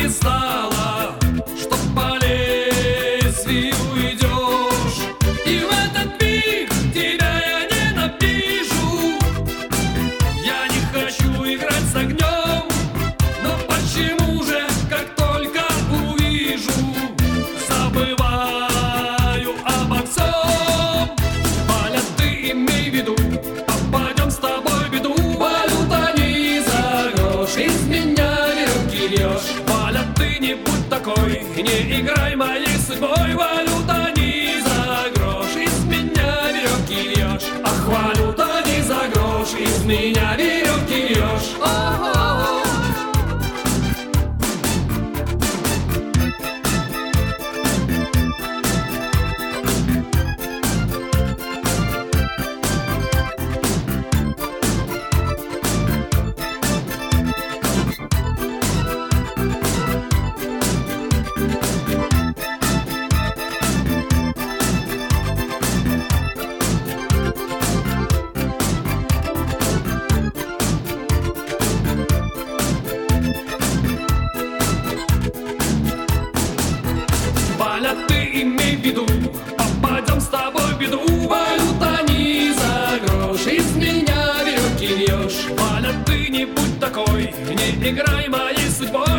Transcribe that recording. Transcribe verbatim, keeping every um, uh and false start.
не знала, что по лезвию идешь, и в этот миг тебя я ненавижу. Я не хочу играть с огнем, но почему же, как только увижу, забываю обо всем? Валя, ты имей в виду, попадем с тобой в беду. Валюта не за грош, из меня веревки льешь. Валя, ты не будь такой, не играй моей судьбой. Валюта не за грош, из меня веревки льешь. Ах, валюта не за грош, из меня веревки льешь. О-о-о. Валя, ты имей в виду, попадем с тобой в беду. Валюта не за грош, из меня веревки льешь. Валя, ты не будь такой, не играй моей судьбой.